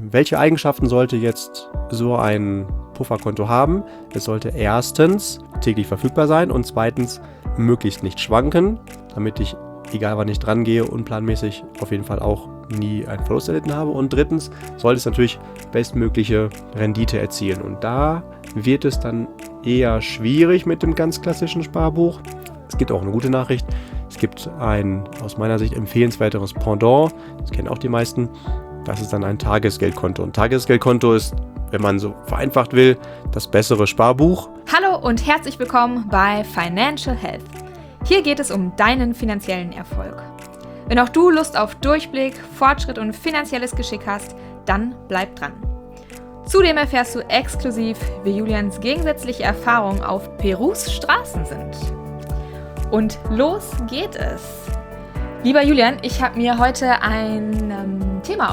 Welche Eigenschaften sollte jetzt so ein Pufferkonto haben? Es sollte erstens täglich verfügbar sein und zweitens möglichst nicht schwanken, damit ich, egal wann ich dran gehe, unplanmäßig auf jeden Fall auch nie einen Verlust erlitten habe. Und drittens sollte es natürlich bestmögliche Rendite erzielen. Und da wird es dann eher schwierig mit dem ganz klassischen Sparbuch. Es gibt auch eine gute Nachricht. Es gibt ein aus meiner Sicht empfehlenswerteres Pendant. Das kennen auch die meisten. Das ist dann ein Tagesgeldkonto. Und Tagesgeldkonto ist, wenn man so vereinfacht will, das bessere Sparbuch. Hallo und herzlich willkommen bei Financial Health. Hier geht es um deinen finanziellen Erfolg. Wenn auch du Lust auf Durchblick, Fortschritt und finanzielles Geschick hast, dann bleib dran. Zudem erfährst du exklusiv, wie Julians gegensätzliche Erfahrungen auf Perus Straßen sind. Und los geht es! Lieber Julian, ich habe mir heute ein Thema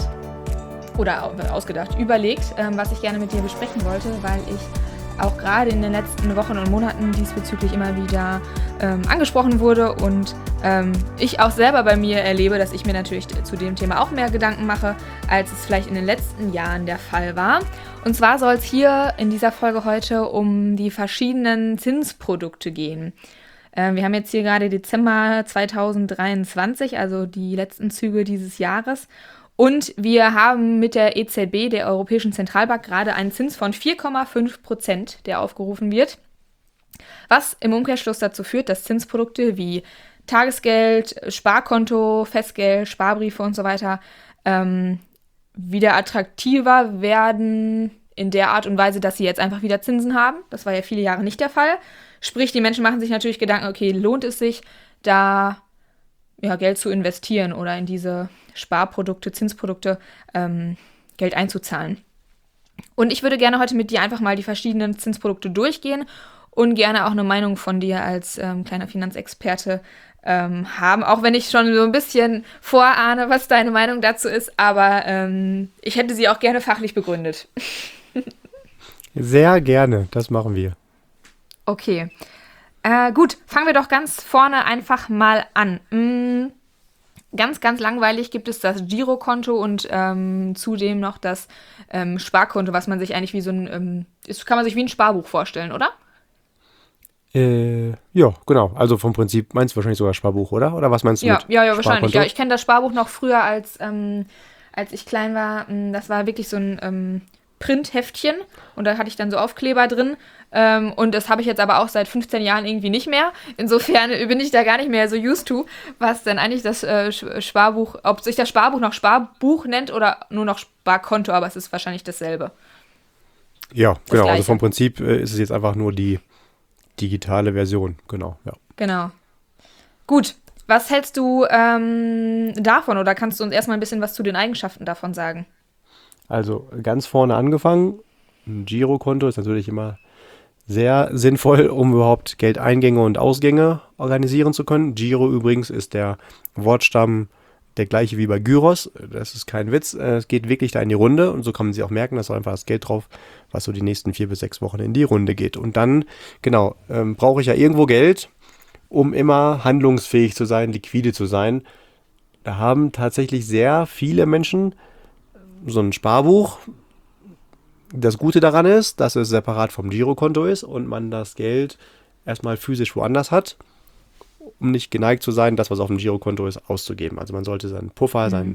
überlegt, was ich gerne mit dir besprechen wollte, weil ich auch gerade in den letzten Wochen und Monaten diesbezüglich immer wieder angesprochen wurde und ich auch selber bei mir erlebe, dass ich mir natürlich zu dem Thema auch mehr Gedanken mache, als es vielleicht in den letzten Jahren der Fall war. Und zwar soll es hier in dieser Folge heute um die verschiedenen Zinsprodukte gehen. Wir haben jetzt hier gerade Dezember 2023, also die letzten Züge dieses Jahres. Und wir haben mit der EZB, der Europäischen Zentralbank, gerade einen Zins von 4,5%, der aufgerufen wird. Was im Umkehrschluss dazu führt, dass Zinsprodukte wie Tagesgeld, Sparkonto, Festgeld, Sparbriefe und so weiter wieder attraktiver werden in der Art und Weise, dass sie jetzt einfach wieder Zinsen haben. Das war ja viele Jahre nicht der Fall. Sprich, die Menschen machen sich natürlich Gedanken, okay, lohnt es sich, da Geld zu investieren oder in diese Sparprodukte, Zinsprodukte Geld einzuzahlen. Und ich würde gerne heute mit dir einfach mal die verschiedenen Zinsprodukte durchgehen und gerne auch eine Meinung von dir als kleiner Finanzexperte haben, auch wenn ich schon so ein bisschen vorahne, was deine Meinung dazu ist, aber ich hätte sie auch gerne fachlich begründet. Sehr gerne, das machen wir. Okay, gut, fangen wir doch ganz vorne einfach mal an. Ganz, ganz langweilig gibt es das Girokonto und zudem noch das Sparkonto, was man sich eigentlich wie so ein, kann man sich wie ein Sparbuch vorstellen, oder? Ja, genau. Also vom Prinzip meinst du wahrscheinlich sogar Sparbuch, oder? Oder was meinst du mit Ja, wahrscheinlich. Sparkonto? Ja, ich kenne das Sparbuch noch früher, als ich klein war. Das war wirklich so ein Printheftchen und da hatte ich dann so Aufkleber drin. Und das habe ich jetzt aber auch seit 15 Jahren irgendwie nicht mehr. Insofern bin ich da gar nicht mehr so used to, was denn eigentlich das Sparbuch, ob sich das Sparbuch noch Sparbuch nennt oder nur noch Sparkonto, aber es ist wahrscheinlich dasselbe. Ja, Das genau. Gleiche. Also vom Prinzip ist es jetzt einfach nur die digitale Version. Genau, ja. Genau. Gut, was hältst du davon oder kannst du uns erstmal ein bisschen was zu den Eigenschaften davon sagen? Also ganz vorne angefangen. Ein Girokonto ist natürlich immer sehr sinnvoll, um überhaupt Geldeingänge und Ausgänge organisieren zu können. Giro übrigens ist der Wortstamm der gleiche wie bei Gyros. Das ist kein Witz. Es geht wirklich da in die Runde und so kann man sich auch merken, dass so einfach das Geld drauf, was so die nächsten 4 bis 6 Wochen in die Runde geht. Und dann, genau, brauche ich ja irgendwo Geld, um immer handlungsfähig zu sein, liquide zu sein. Da haben tatsächlich sehr viele Menschen so ein Sparbuch. Das Gute daran ist, dass es separat vom Girokonto ist und man das Geld erstmal physisch woanders hat, um nicht geneigt zu sein, das, was auf dem Girokonto ist, auszugeben. Also man sollte seinen Puffer, seine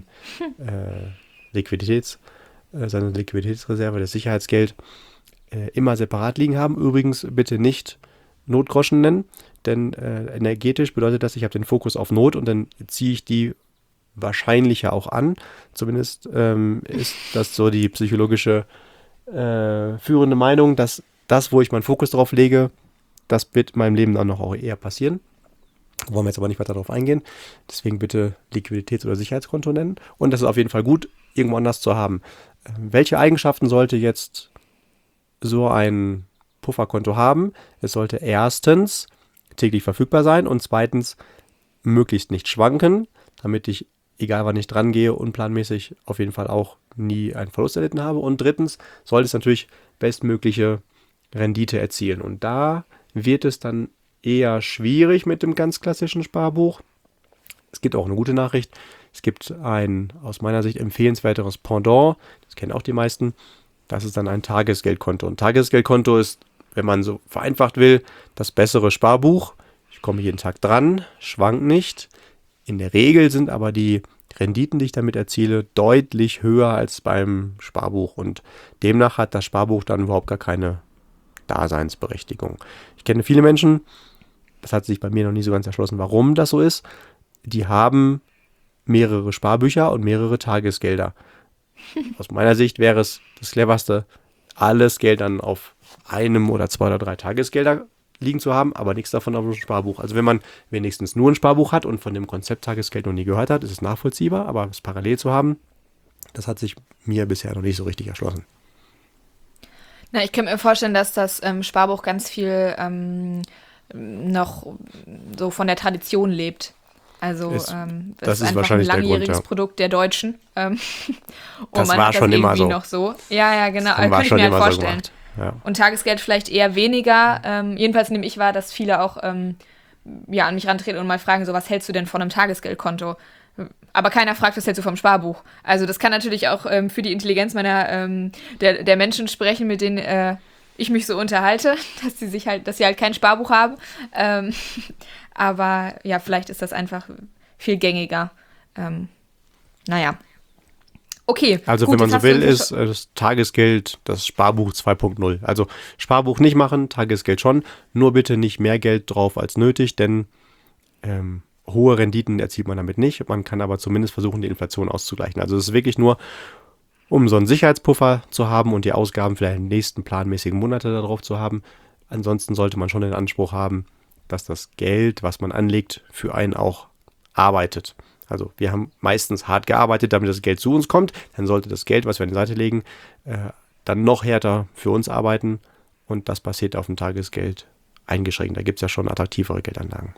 Liquiditätsreserve, das Sicherheitsgeld immer separat liegen haben. Übrigens bitte nicht Notgroschen nennen, denn energetisch bedeutet das, ich habe den Fokus auf Not und dann ziehe ich die wahrscheinlicher auch an. Zumindest ist das so die psychologische führende Meinung, dass das, wo ich meinen Fokus drauf lege, das wird in meinem Leben dann noch auch eher passieren. Wollen wir jetzt aber nicht weiter darauf eingehen. Deswegen bitte Liquiditäts- oder Sicherheitskonto nennen. Und das ist auf jeden Fall gut, irgendwo anders zu haben. Welche Eigenschaften sollte jetzt so ein Pufferkonto haben? Es sollte erstens täglich verfügbar sein und zweitens möglichst nicht schwanken, damit ich, egal wann ich dran gehe, unplanmäßig auf jeden Fall auch nie einen Verlust erlitten habe. Und drittens sollte es natürlich bestmögliche Rendite erzielen. Und da wird es dann eher schwierig mit dem ganz klassischen Sparbuch. Es gibt auch eine gute Nachricht. Es gibt ein aus meiner Sicht empfehlenswerteres Pendant, das kennen auch die meisten, das ist dann ein Tagesgeldkonto. Und Tagesgeldkonto ist, wenn man so vereinfacht will, das bessere Sparbuch. Ich komme jeden Tag dran, schwank nicht. In der Regel sind aber die Renditen, die ich damit erziele, deutlich höher als beim Sparbuch. Und demnach hat das Sparbuch dann überhaupt gar keine Daseinsberechtigung. Ich kenne viele Menschen, das hat sich bei mir noch nie so ganz erschlossen, warum das so ist. Die haben mehrere Sparbücher und mehrere Tagesgelder. Aus meiner Sicht wäre es das Cleverste, alles Geld dann auf einem oder 2 oder 3 Tagesgelder liegen zu haben, aber nichts davon auf einem Sparbuch. Also wenn man wenigstens nur ein Sparbuch hat und von dem Konzept Tagesgeld noch nie gehört hat, ist es nachvollziehbar, aber es parallel zu haben, das hat sich mir bisher noch nicht so richtig erschlossen. Na, ich könnte mir vorstellen, dass das Sparbuch ganz viel noch so von der Tradition lebt. Also das das ist ist einfach ein wahrscheinlich der Grund, langjähriges ja. Produkt der Deutschen. Und Das man war hat das schon immer irgendwie so. noch so. Ja, genau. War Könnte ich schon mir halt immer so vorstellen. gemacht. Ja. Und Tagesgeld vielleicht eher weniger. Jedenfalls nehme ich wahr, dass viele auch an mich rantreten und mal fragen, so, was hältst du denn von einem Tagesgeldkonto? Aber keiner fragt, was hältst du vom Sparbuch? Also das kann natürlich auch für die Intelligenz der Menschen sprechen, mit denen ich mich so unterhalte, dass sie halt kein Sparbuch haben. Aber ja, vielleicht ist das einfach viel gängiger. Naja. Okay. Also gut, wenn man jetzt so hast du will, uns ist das Tagesgeld das Sparbuch 2.0. Also Sparbuch nicht machen, Tagesgeld schon. Nur bitte nicht mehr Geld drauf als nötig, denn hohe Renditen erzielt man damit nicht. Man kann aber zumindest versuchen, die Inflation auszugleichen. Also es ist wirklich nur, um so einen Sicherheitspuffer zu haben und die Ausgaben vielleicht in den nächsten planmäßigen Monate darauf zu haben. Ansonsten sollte man schon den Anspruch haben, dass das Geld, was man anlegt, für einen auch arbeitet. Also wir haben meistens hart gearbeitet, damit das Geld zu uns kommt. Dann sollte das Geld, was wir an die Seite legen, dann noch härter für uns arbeiten. Und das passiert auf dem Tagesgeld eingeschränkt. Da gibt es ja schon attraktivere Geldanlagen.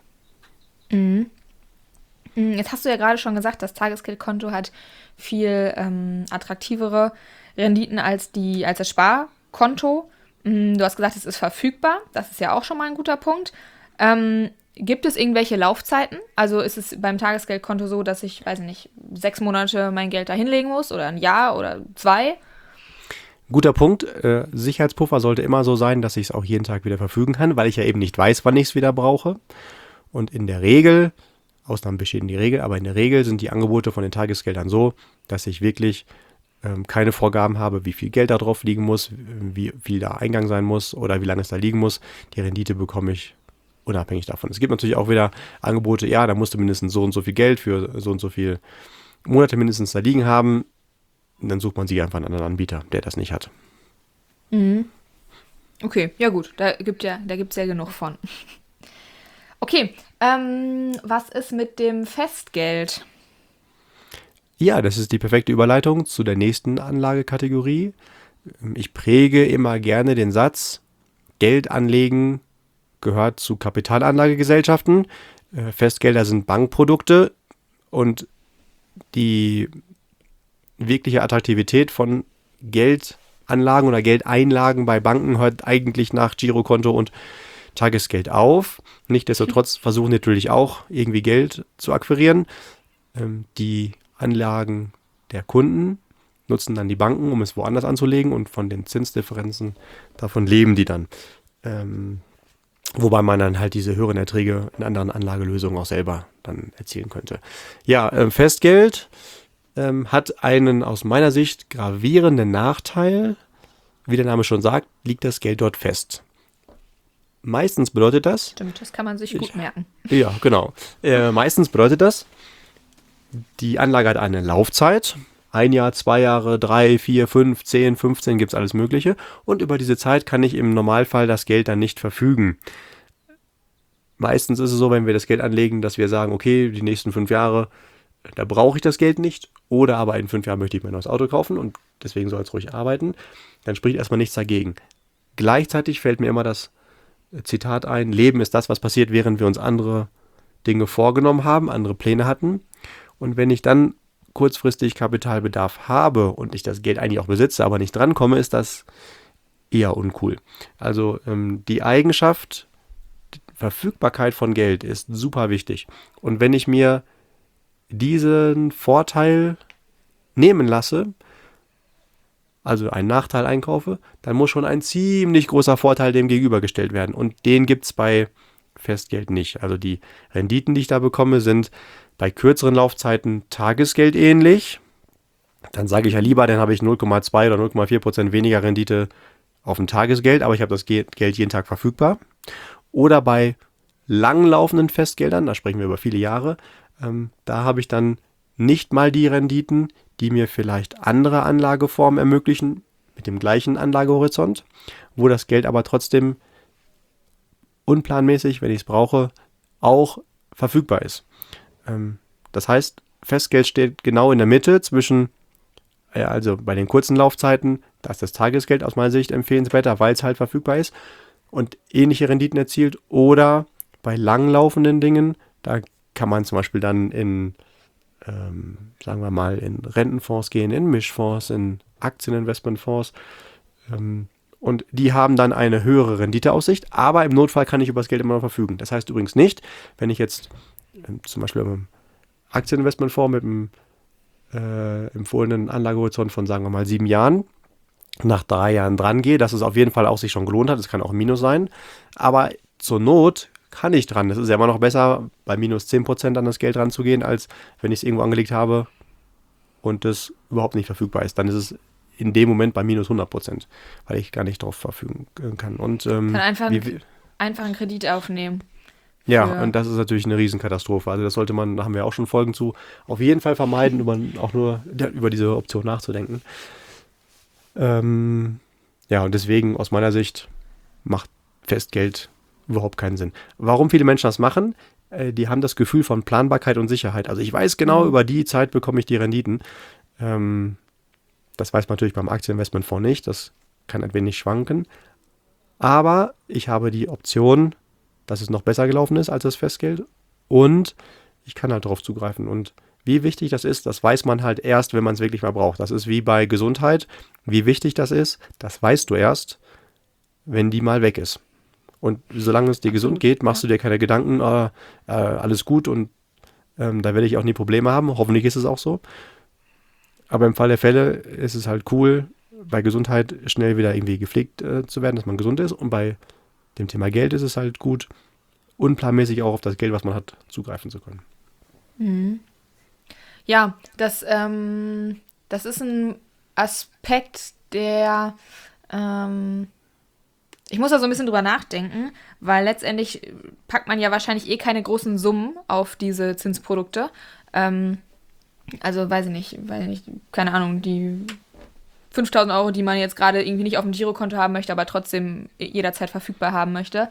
Jetzt hast du ja gerade schon gesagt, das Tagesgeldkonto hat viel attraktivere Renditen als das Sparkonto. Du hast gesagt, es ist verfügbar. Das ist ja auch schon mal ein guter Punkt. Gibt es irgendwelche Laufzeiten? Also ist es beim Tagesgeldkonto so, dass ich, weiß nicht, 6 Monate mein Geld da hinlegen muss oder ein Jahr oder 2? Guter Punkt. Sicherheitspuffer sollte immer so sein, dass ich es auch jeden Tag wieder verfügen kann, weil ich ja eben nicht weiß, wann ich es wieder brauche. Und in der Regel, Ausnahmen bestätigen die Regel, aber in der Regel sind die Angebote von den Tagesgeldern so, dass ich wirklich keine Vorgaben habe, wie viel Geld da drauf liegen muss, wie viel da Eingang sein muss oder wie lange es da liegen muss. Die Rendite bekomme ich unabhängig davon. Es gibt natürlich auch wieder Angebote, ja, da musst du mindestens so und so viel Geld für so und so viele Monate mindestens da liegen haben. Und dann sucht man sich einfach einen anderen Anbieter, der das nicht hat. Okay, ja gut, da gibt's ja genug von. Okay, was ist mit dem Festgeld? Ja, das ist die perfekte Überleitung zu der nächsten Anlagekategorie. Ich präge immer gerne den Satz, Geld anlegen gehört zu Kapitalanlagegesellschaften. Festgelder sind Bankprodukte und die wirkliche Attraktivität von Geldanlagen oder Geldeinlagen bei Banken hört eigentlich nach Girokonto und Tagesgeld auf. Nichtsdestotrotz versuchen natürlich auch irgendwie Geld zu akquirieren. Die Anlagen der Kunden nutzen dann die Banken, um es woanders anzulegen und von den Zinsdifferenzen, davon leben die dann. Wobei man dann halt diese höheren Erträge in anderen Anlagelösungen auch selber dann erzielen könnte. Ja, Festgeld hat einen aus meiner Sicht gravierenden Nachteil. Wie der Name schon sagt, liegt das Geld dort fest. Meistens bedeutet das... Stimmt, das kann man sich gut merken. Ja, genau. Meistens bedeutet das, die Anlage hat eine Laufzeit. 1 Jahr, 2 Jahre, 3, 4, 5, 10, 15 gibt es alles Mögliche. Und über diese Zeit kann ich im Normalfall das Geld dann nicht verfügen. Meistens ist es so, wenn wir das Geld anlegen, dass wir sagen, okay, die nächsten 5 Jahre, da brauche ich das Geld nicht. Oder aber in 5 Jahren möchte ich mir ein neues Auto kaufen und deswegen soll es ruhig arbeiten. Dann spricht erstmal nichts dagegen. Gleichzeitig fällt mir immer das Zitat ein, Leben ist das, was passiert, während wir uns andere Dinge vorgenommen haben, andere Pläne hatten. Und wenn ich dann kurzfristig Kapitalbedarf habe und ich das Geld eigentlich auch besitze, aber nicht drankomme, ist das eher uncool. Also die Eigenschaft, die Verfügbarkeit von Geld ist super wichtig. Und wenn ich mir diesen Vorteil nehmen lasse, also einen Nachteil einkaufe, dann muss schon ein ziemlich großer Vorteil dem gegenübergestellt werden. Und den gibt es bei Festgeld nicht. Also die Renditen, die ich da bekomme, sind bei kürzeren Laufzeiten tagesgeldähnlich. Dann sage ich ja lieber, dann habe ich 0,2 oder 0,4% weniger Rendite auf dem Tagesgeld, aber ich habe das Geld jeden Tag verfügbar. Oder bei langlaufenden Festgeldern, da sprechen wir über viele Jahre, da habe ich dann nicht mal die Renditen, die mir vielleicht andere Anlageformen ermöglichen, mit dem gleichen Anlagehorizont, wo das Geld aber trotzdem unplanmäßig, wenn ich es brauche, auch verfügbar ist. Das heißt, Festgeld steht genau in der Mitte zwischen, also bei den kurzen Laufzeiten, da ist das Tagesgeld aus meiner Sicht empfehlenswerter, weil es halt verfügbar ist und ähnliche Renditen erzielt. Oder bei langlaufenden Dingen, da kann man zum Beispiel dann in, sagen wir mal, in Rentenfonds gehen, in Mischfonds, in Aktieninvestmentfonds. Und die haben dann eine höhere Renditeaussicht, aber im Notfall kann ich über das Geld immer noch verfügen. Das heißt übrigens nicht, wenn ich jetzt zum Beispiel im Aktieninvestmentfonds mit einem empfohlenen Anlagehorizont von, sagen wir mal, 7 Jahren nach 3 Jahren dran gehe, dass es auf jeden Fall auch sich schon gelohnt hat. Es kann auch ein Minus sein. Aber zur Not kann ich dran. Das ist ja immer noch besser, bei minus 10% an das Geld ranzugehen, als wenn ich es irgendwo angelegt habe und das überhaupt nicht verfügbar ist. Dann ist es in dem Moment bei minus 100%, weil ich gar nicht drauf verfügen kann. Und kann einfach einen Kredit aufnehmen. Ja, und das ist natürlich eine Riesenkatastrophe. Also das sollte man, da haben wir auch schon Folgen zu, auf jeden Fall vermeiden, auch nur über diese Option nachzudenken. Ja, und deswegen aus meiner Sicht macht Festgeld überhaupt keinen Sinn. Warum viele Menschen das machen? Die haben das Gefühl von Planbarkeit und Sicherheit. Also ich weiß genau, über die Zeit bekomme ich die Renditen. Das weiß man natürlich beim Aktieninvestmentfonds nicht. Das kann ein wenig schwanken. Aber ich habe die Option, dass es noch besser gelaufen ist als das Festgeld und ich kann halt darauf zugreifen. Und wie wichtig das ist, das weiß man halt erst, wenn man es wirklich mal braucht. Das ist wie bei Gesundheit. Wie wichtig das ist, das weißt du erst, wenn die mal weg ist. Und solange es dir gesund geht, machst du dir keine Gedanken, alles gut und da werde ich auch nie Probleme haben. Hoffentlich ist es auch so. Aber im Fall der Fälle ist es halt cool, bei Gesundheit schnell wieder irgendwie gepflegt zu werden, dass man gesund ist. Und bei dem Thema Geld ist es halt gut, unplanmäßig auch auf das Geld, was man hat, zugreifen zu können. Mhm. Ja, das ist ein Aspekt, der ich muss da so ein bisschen drüber nachdenken, weil letztendlich packt man ja wahrscheinlich keine großen Summen auf diese Zinsprodukte. Also weiß ich nicht, keine Ahnung, die 5.000 Euro, die man jetzt gerade irgendwie nicht auf dem Girokonto haben möchte, aber trotzdem jederzeit verfügbar haben möchte.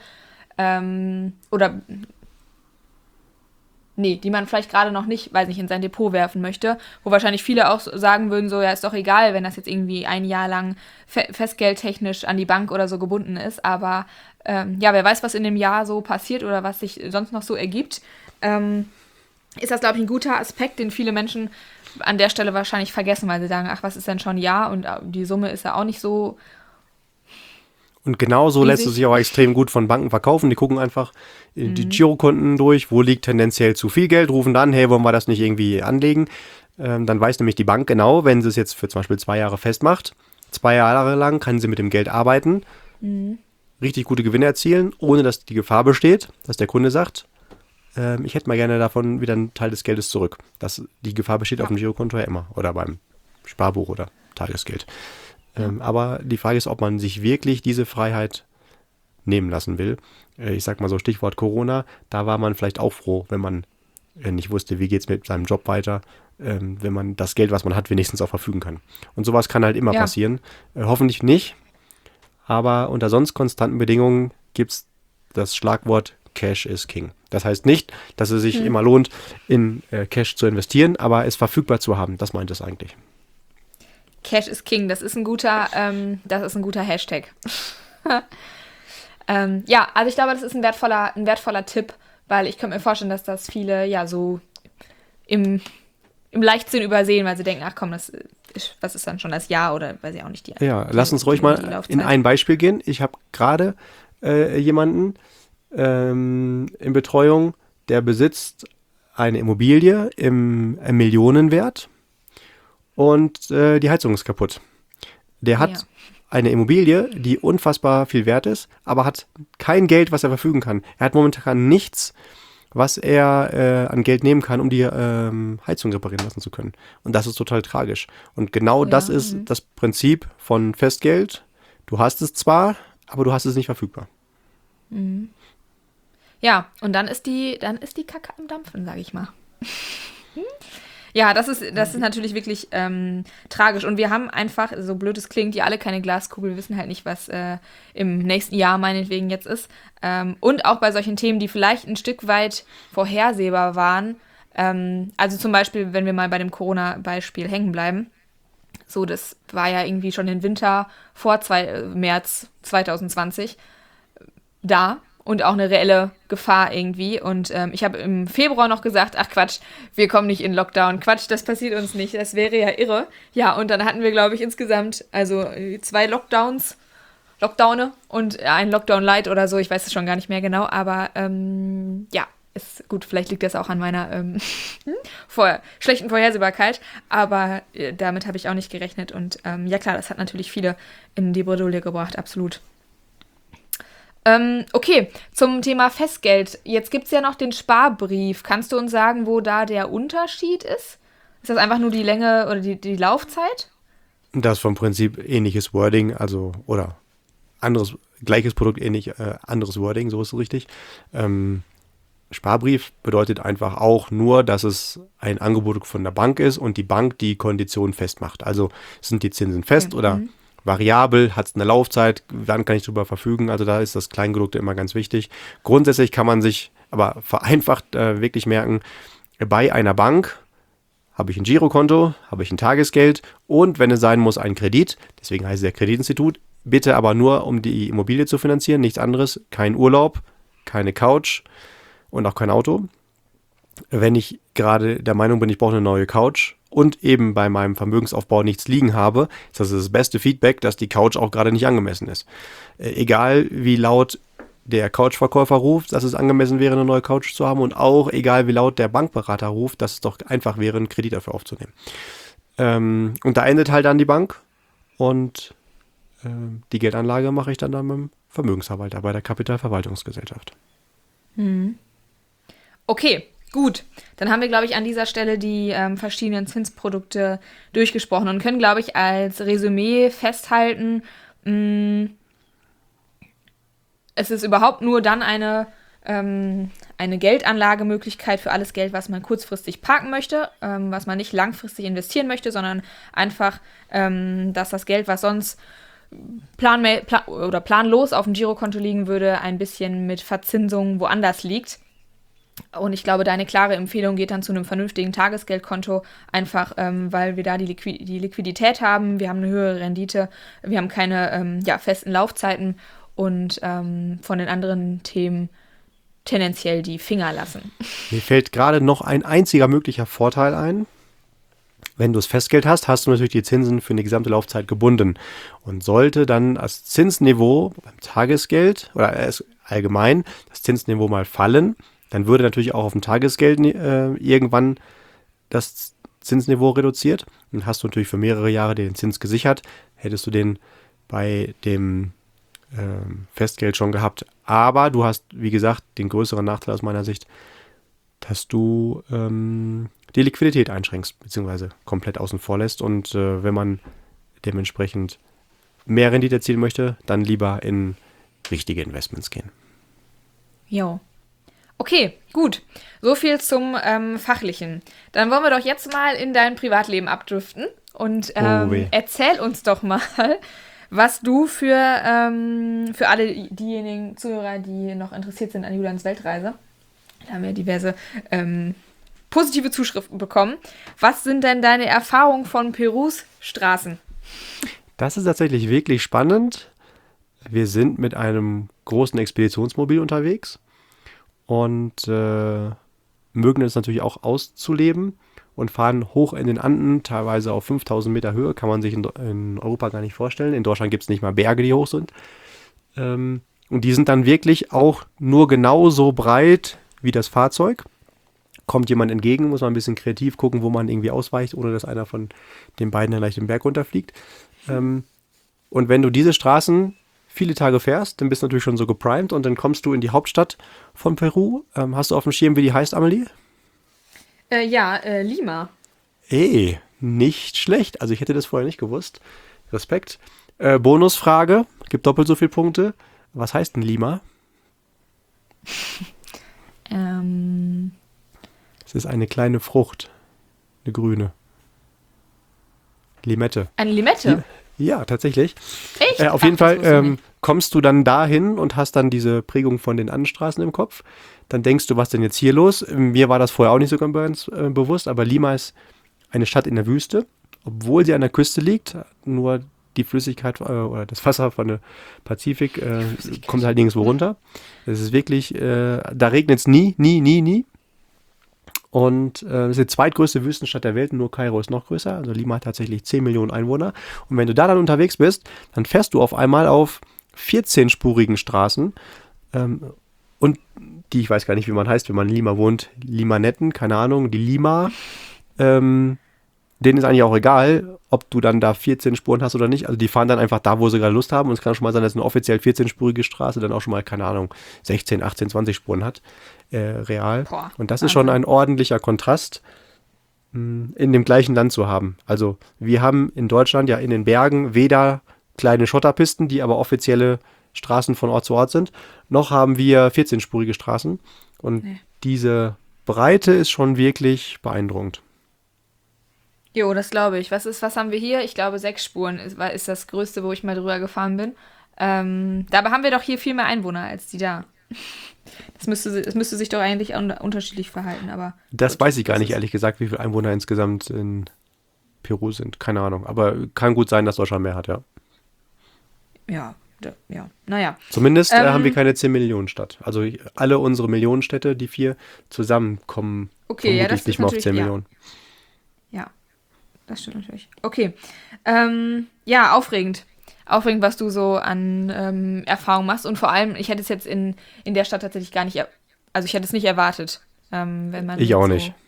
Die man vielleicht gerade noch nicht, weiß nicht, in sein Depot werfen möchte, wo wahrscheinlich viele auch sagen würden, so, ja, ist doch egal, wenn das jetzt irgendwie ein Jahr lang festgeldtechnisch an die Bank oder so gebunden ist, aber wer weiß, was in dem Jahr so passiert oder was sich sonst noch so ergibt, ist das, glaube ich, ein guter Aspekt, den viele Menschen an der Stelle wahrscheinlich vergessen, weil sie sagen, ach, was ist denn schon ein Jahr und die Summe ist ja auch nicht so. Und genauso lässt es sich auch extrem gut von Banken verkaufen. Die gucken einfach die Girokonten durch, wo liegt tendenziell zu viel Geld, rufen dann, hey, wollen wir das nicht irgendwie anlegen? Dann weiß nämlich die Bank genau, wenn sie es jetzt für zum Beispiel 2 Jahre festmacht, 2 Jahre lang kann sie mit dem Geld arbeiten, richtig gute Gewinne erzielen, ohne dass die Gefahr besteht, dass der Kunde sagt, ich hätte mal gerne davon wieder einen Teil des Geldes zurück. Die Gefahr besteht auf dem Girokonto ja immer oder beim Sparbuch oder Tagesgeld. Aber die Frage ist, ob man sich wirklich diese Freiheit nehmen lassen will. Ich sag mal so Stichwort Corona, da war man vielleicht auch froh, wenn man nicht wusste, wie geht es mit seinem Job weiter, wenn man das Geld, was man hat, wenigstens auch verfügen kann. Und sowas kann halt immer passieren. Hoffentlich nicht, aber unter sonst konstanten Bedingungen gibt es das Schlagwort Cash is King. Das heißt nicht, dass es sich immer lohnt, in Cash zu investieren, aber es verfügbar zu haben. Das meint es eigentlich. Cash is King, das ist ein guter Hashtag. Also ich glaube, das ist ein wertvoller Tipp, weil ich könnte mir vorstellen, dass das viele ja so im Leichtsinn übersehen, weil sie denken, ach komm, was ist dann schon das Jahr oder weiß ich auch nicht. Lass uns ruhig mal in ein Beispiel gehen. Ich habe gerade jemanden in Betreuung, der besitzt eine Immobilie im Millionenwert und die Heizung ist kaputt. Der hat eine Immobilie, die unfassbar viel wert ist, aber hat kein Geld, was er verfügen kann. Er hat momentan nichts, was er an Geld nehmen kann, um die Heizung reparieren lassen zu können. Und das ist total tragisch. Und genau das ist das Prinzip von Festgeld. Du hast es zwar, aber du hast es nicht verfügbar. Mhm. Ja, und dann ist die Kacke am Dampfen, sage ich mal. Ja, das ist natürlich wirklich tragisch. Und wir haben einfach, so blöd es klingt, die alle keine Glaskugel, wissen halt nicht, was im nächsten Jahr meinetwegen jetzt ist. Und auch bei solchen Themen, die vielleicht ein Stück weit vorhersehbar waren. Also zum Beispiel, wenn wir mal bei dem Corona-Beispiel hängen bleiben. So, das war ja irgendwie schon den Winter vor März 2020 da. Und auch eine reelle Gefahr irgendwie. Und ich habe im Februar noch gesagt, ach Quatsch, wir kommen nicht in Lockdown. Quatsch, das passiert uns nicht. Das wäre ja irre. Ja, und dann hatten wir, glaube ich, insgesamt 2 Lockdowne und ein Lockdown Light oder so. Ich weiß es schon gar nicht mehr genau. Aber ja, ist gut. Vielleicht liegt das auch an meiner schlechten Vorhersehbarkeit. Aber damit habe ich auch nicht gerechnet. Und ja klar, das hat natürlich viele in die Bredouille gebracht. Absolut. Okay, zum Thema Festgeld. Jetzt gibt es ja noch den Sparbrief. Kannst du uns sagen, wo da der Unterschied ist? Ist das einfach nur die Länge oder die Laufzeit? Das ist vom Prinzip ähnliches Wording, also oder gleiches Produkt, anderes Wording, so ist es richtig. Sparbrief bedeutet einfach auch nur, dass es ein Angebot von der Bank ist und die Bank die Konditionen festmacht. Also sind die Zinsen fest oder variabel, hat es eine Laufzeit, wann kann ich darüber verfügen, also da ist das Kleingedruckte immer ganz wichtig. Grundsätzlich kann man sich aber vereinfacht wirklich merken, bei einer Bank habe ich ein Girokonto, habe ich ein Tagesgeld und wenn es sein muss, ein Kredit, deswegen heißt es ja Kreditinstitut, bitte aber nur, um die Immobilie zu finanzieren, nichts anderes, kein Urlaub, keine Couch und auch kein Auto. Wenn ich gerade der Meinung bin, ich brauche eine neue Couch und eben bei meinem Vermögensaufbau nichts liegen habe, ist das beste Feedback, dass die Couch auch gerade nicht angemessen ist. Egal wie laut der Couchverkäufer ruft, dass es angemessen wäre, eine neue Couch zu haben und auch egal wie laut der Bankberater ruft, dass es doch einfach wäre, einen Kredit dafür aufzunehmen. Und da endet halt dann die Bank und die Geldanlage mache ich dann beim Vermögensverwalter, bei der Kapitalverwaltungsgesellschaft. Okay. Gut, dann haben wir, glaube ich, an dieser Stelle die verschiedenen Zinsprodukte durchgesprochen und können, glaube ich, als Resümee festhalten, es ist überhaupt nur dann eine Geldanlagemöglichkeit für alles Geld, was man kurzfristig parken möchte, was man nicht langfristig investieren möchte, sondern einfach, dass das Geld, was sonst planlos auf dem Girokonto liegen würde, ein bisschen mit Verzinsung woanders liegt. Und ich glaube, deine klare Empfehlung geht dann zu einem vernünftigen Tagesgeldkonto, einfach weil wir da die Liquidität haben, wir haben eine höhere Rendite, wir haben keine festen Laufzeiten und von den anderen Themen tendenziell die Finger lassen. Mir fällt gerade noch ein einziger möglicher Vorteil ein. Wenn du das Festgeld hast, hast du natürlich die Zinsen für eine gesamte Laufzeit gebunden. Und sollte dann das Zinsniveau beim Tagesgeld oder allgemein das Zinsniveau mal fallen, dann würde natürlich auch auf dem Tagesgeld irgendwann das Zinsniveau reduziert. Dann hast du natürlich für mehrere Jahre den Zins gesichert. Hättest du den bei dem Festgeld schon gehabt. Aber du hast, wie gesagt, den größeren Nachteil aus meiner Sicht, dass du die Liquidität einschränkst, beziehungsweise komplett außen vor lässt. Und wenn man dementsprechend mehr Rendite erzielen möchte, dann lieber in richtige Investments gehen. Jo. Okay, gut. So viel zum Fachlichen. Dann wollen wir doch jetzt mal in dein Privatleben abdriften und erzähl uns doch mal, was du für alle diejenigen Zuhörer, die noch interessiert sind an Julians Weltreise, da haben wir diverse positive Zuschriften bekommen. Was sind denn deine Erfahrungen von Perus Straßen? Das ist tatsächlich wirklich spannend. Wir sind mit einem großen Expeditionsmobil unterwegs. Und mögen es natürlich auch auszuleben und fahren hoch in den Anden, teilweise auf 5000 Meter Höhe, kann man sich in Europa gar nicht vorstellen. In Deutschland gibt es nicht mal Berge, die hoch sind. Und die sind dann wirklich auch nur genauso breit wie das Fahrzeug kommt jemand entgegen, muss man ein bisschen kreativ gucken, wo man irgendwie ausweicht, ohne dass einer von den beiden dann gleich den Berg runterfliegt. Und wenn du diese Straßen viele Tage fährst, dann bist du natürlich schon so geprimed und dann kommst du in die Hauptstadt von Peru. Hast du auf dem Schirm, wie die heißt, Amelie? Lima. Nicht schlecht. Also ich hätte das vorher nicht gewusst. Respekt. Bonusfrage, gibt doppelt so viele Punkte. Was heißt denn Lima? Es ist eine kleine Frucht. Eine grüne. Limette. Eine Limette? Ja, tatsächlich. Echt? Auf jeden Fall kommst du dann dahin und hast dann diese Prägung von den Anstraßen im Kopf. Dann denkst du, was denn jetzt hier los? Mir war das vorher auch nicht so ganz bewusst, aber Lima ist eine Stadt in der Wüste, obwohl sie an der Küste liegt. Nur die Flüssigkeit oder das Wasser von der Pazifik kommt halt nirgendwo runter. Es ist wirklich, da regnet es nie. Und es ist die zweitgrößte Wüstenstadt der Welt, nur Kairo ist noch größer. Also Lima hat tatsächlich 10 Millionen Einwohner. Und wenn du da dann unterwegs bist, dann fährst du auf einmal auf 14-spurigen Straßen. Und die, ich weiß gar nicht, wie man heißt, wenn man in Lima wohnt, Limanetten, keine Ahnung, die Lima. Denen ist eigentlich auch egal, ob du dann da 14 Spuren hast oder nicht. Also die fahren dann einfach da, wo sie gerade Lust haben. Und es kann schon mal sein, dass eine offiziell 14-spurige Straße dann auch schon mal, keine Ahnung, 16, 18, 20 Spuren hat. Real. Boah, und das ist schon ein ordentlicher Kontrast, in dem gleichen Land zu haben. Also wir haben in Deutschland ja in den Bergen weder kleine Schotterpisten, die aber offizielle Straßen von Ort zu Ort sind, noch haben wir 14-spurige Straßen. Und diese Breite ist schon wirklich beeindruckend. Jo, das glaube ich. Was haben wir hier? Ich glaube, 6 Spuren ist das Größte, wo ich mal drüber gefahren bin. Dabei haben wir doch hier viel mehr Einwohner als die da. Das müsste sich doch eigentlich unterschiedlich verhalten, aber... Das gut, weiß ich gar nicht, ehrlich gesagt, wie viele Einwohner insgesamt in Peru sind. Keine Ahnung, aber kann gut sein, dass Deutschland mehr hat, ja. Ja, naja. Zumindest haben wir keine 10-Millionen-Stadt. Also alle unsere Millionenstädte, die 4, zusammenkommen vermutlich nicht mal auf 10 Millionen. Ja, das stimmt natürlich. Okay, ja, aufregend. Aufregend, was du so an Erfahrung machst. Und vor allem, ich hätte es jetzt in der Stadt tatsächlich gar nicht, also ich hätte es nicht erwartet, wenn man ich auch so nicht.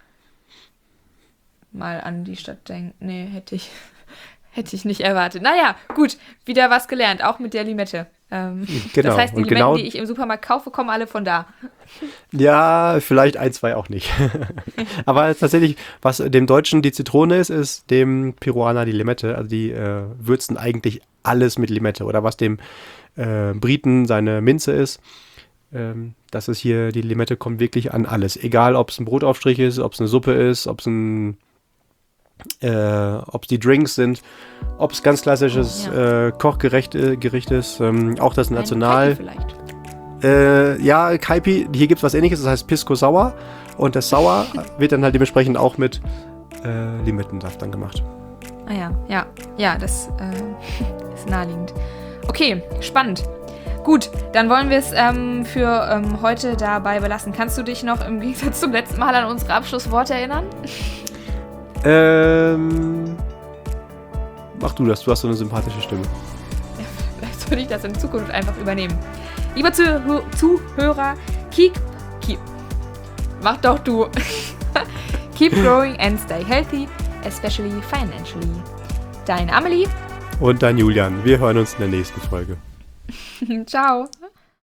Mal an die Stadt denkt. Nee, hätte ich nicht erwartet. Naja, gut, wieder was gelernt, auch mit der Limette. Genau. Das heißt, die und Limetten, die ich im Supermarkt kaufe, kommen alle von da. Ja, vielleicht 1, 2 auch nicht. Aber tatsächlich, was dem Deutschen die Zitrone ist dem Peruaner die Limette. Also die würzen eigentlich alles mit Limette. Oder was dem Briten seine Minze ist. Das ist hier, die Limette kommt wirklich an alles. Egal, ob es ein Brotaufstrich ist, ob es eine Suppe ist, ob es die Drinks sind, ob es ganz klassisches Kochgericht ist, auch das National. Kaipi, hier gibt es was Ähnliches, das heißt Pisco Sauer und das Sauer wird dann halt dementsprechend auch mit Limettensaft dann gemacht. Ja, das ist naheliegend. Okay, spannend. Gut, dann wollen wir es für heute dabei belassen. Kannst du dich noch im Gegensatz zum letzten Mal an unsere Abschlussworte erinnern? Mach du das, du hast so eine sympathische Stimme. Ja, vielleicht würde ich das in Zukunft einfach übernehmen. Lieber Zuhörer, mach doch du. Keep growing and stay healthy, especially financially. Dein Amelie. Und dein Julian. Wir hören uns in der nächsten Folge. Ciao.